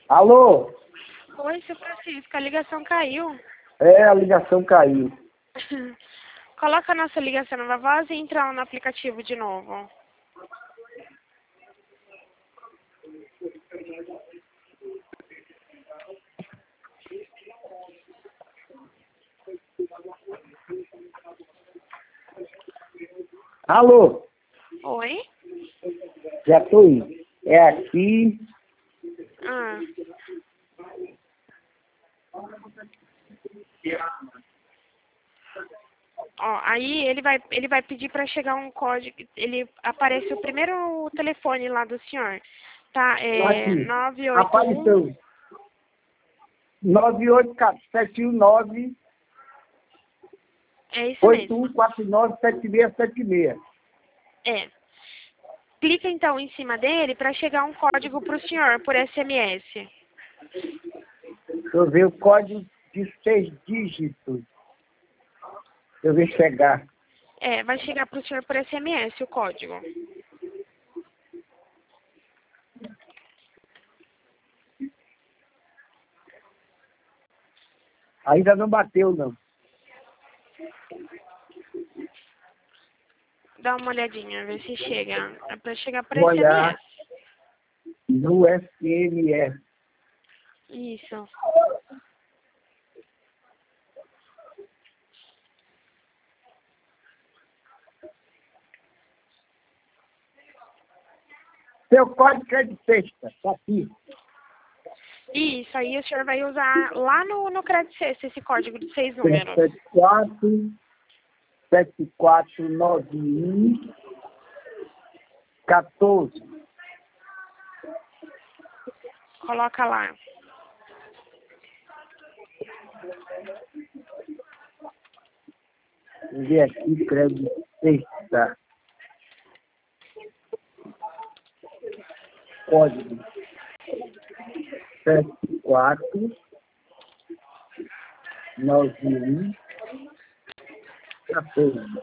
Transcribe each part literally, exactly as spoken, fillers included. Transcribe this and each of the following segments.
Alô? Oi, seu Francisco, a ligação caiu. É, a ligação caiu. Coloca a nossa ligação na voz e entra no aplicativo de novo. Alô? Oi? Já tô indo. É aqui. Ah. Ó, aí ele vai, ele vai pedir para chegar um código. Ele aparece o primeiro telefone lá do senhor. Tá? É Aqui. nove oito um. Apareceu. nove oito sete um nove É isso oito mesmo. um quatro nove sete seis sete seis. É. Clica então em cima dele para chegar um código para o senhor por S M S. Deixa eu ver o código de seis dígitos. Deixa eu ver chegar. É, vai chegar para o senhor por S M S o código. Ainda não bateu, não. Dá uma olhadinha, ver se chega. É para chegar por Vou S M olhar S. no S M S. Isso. Seu código é de sexta. Tá aqui. Isso, aí o senhor vai usar lá no, no Credit Sexta esse código de seis números. sete quatro sete quatro nove um um quatro. Coloca lá. Vou ver aqui, crédito sexta. Código sete quatro nove um quatro.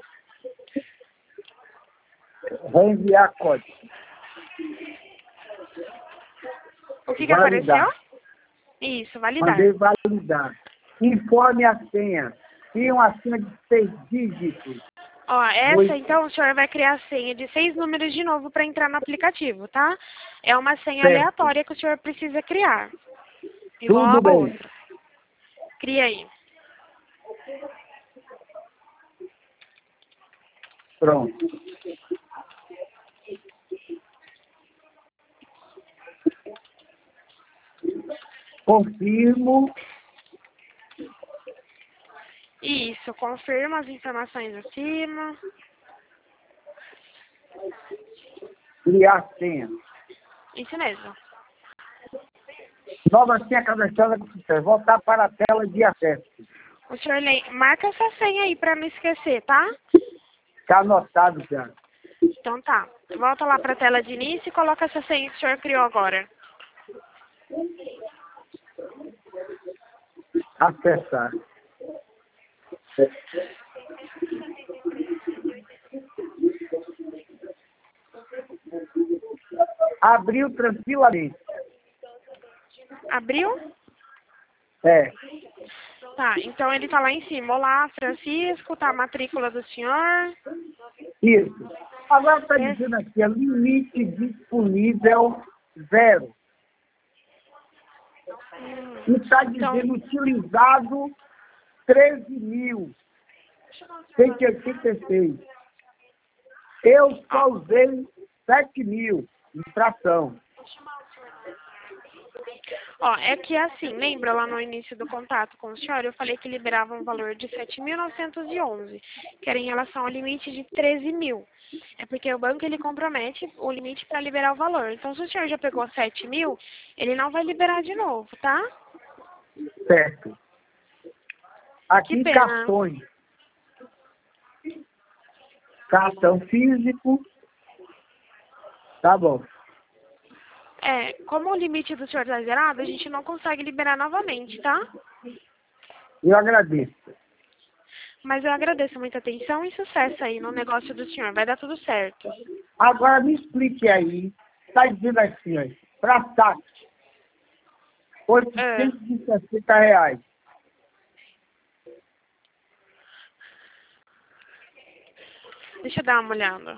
Vou enviar código. O que que Validar. apareceu? Isso, validar. Mandei validar. Informe a senha. Tem uma senha de seis dígitos. Ó, essa Oi. então o senhor vai criar a senha de seis números de novo para entrar no aplicativo, tá? É uma senha Certo. aleatória que o senhor precisa criar. Igual Tudo a bem. outra. Cria aí. Pronto. Confirmo. Isso, confirma as informações acima. Criar senha. Isso mesmo. Nova senha cadastrada com sucesso. Voltar para a tela de acesso. O senhor lê, marca essa senha aí para não esquecer, tá? Está anotado já. Então tá. Volta lá para a tela de início e coloca essa senha que o senhor criou agora. Acessar. Abriu tranquilamente. Abriu? É. Tá, então ele tá lá em cima. Olá, Francisco, tá a matrícula do senhor. Isso. Agora está É. dizendo aqui, é limite disponível zero. Hum, E está então, dizendo utilizado treze mil cento e oitenta e seis. Eu só usei sete mil em fração. ó, é que assim, lembra lá no início do contato com o senhor, eu falei que liberava um valor de sete mil novecentos e onze, que era em relação ao limite de treze mil. É porque o banco, ele compromete o limite para liberar o valor. Então, se o senhor já pegou sete mil, ele não vai liberar de novo, tá? Certo. Aqui Que pena. cartões. Cartão físico. Tá bom. É, como o limite do senhor está zerado, a gente não consegue liberar novamente, tá? Eu agradeço. Mas eu agradeço muita atenção e sucesso aí no negócio do senhor. Vai dar tudo certo. Agora me explique aí. Está dizendo assim, para saque. oitocentos e sessenta reais. Deixa eu dar uma olhada.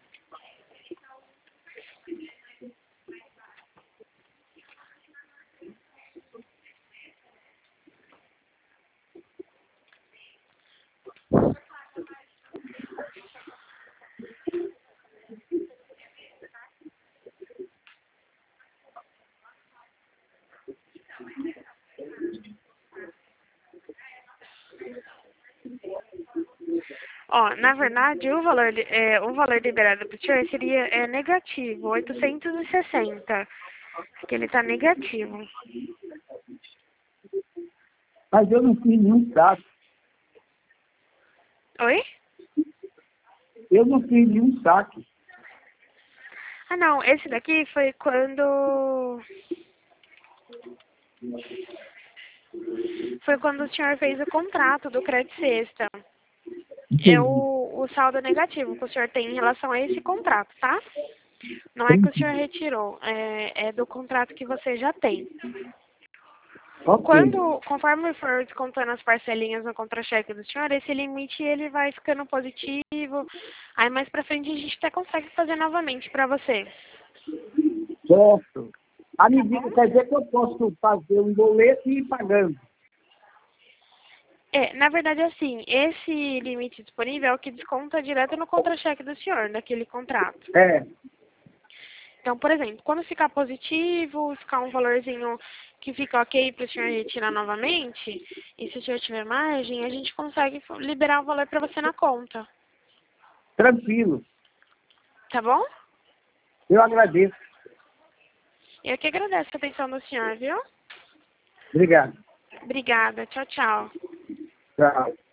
Ó, na verdade, o valor, li- é, o valor liberado para o senhor seria é, negativo, oitocentos e sessenta. Que ele tá negativo. Mas eu não fiz nenhum saque. Oi? Eu não fiz nenhum saque. Ah, não, esse daqui foi quando... Foi quando o senhor fez o contrato do crédito sexta. É o, o saldo negativo que o senhor tem em relação a esse contrato, tá? Não é que o senhor retirou, é, é do contrato que você já tem. Ok. Quando, conforme for descontando as parcelinhas no contra-cheque do senhor, esse limite ele vai ficando positivo. Aí mais pra frente a gente até consegue fazer novamente pra você. Certo. A medida quer dizer que eu posso fazer um boleto e ir pagando. É, na verdade, assim, esse limite disponível é o que desconta direto no contra-cheque do senhor, daquele contrato. É. Então, por exemplo, quando ficar positivo, ficar um valorzinho que fica ok para o senhor retirar novamente, e se o senhor tiver margem, a gente consegue liberar o valor para você na conta. Tranquilo. Tá bom? Eu agradeço. Eu que agradeço a atenção do senhor, viu? Obrigado. Obrigada. Tchau, tchau. Tchau.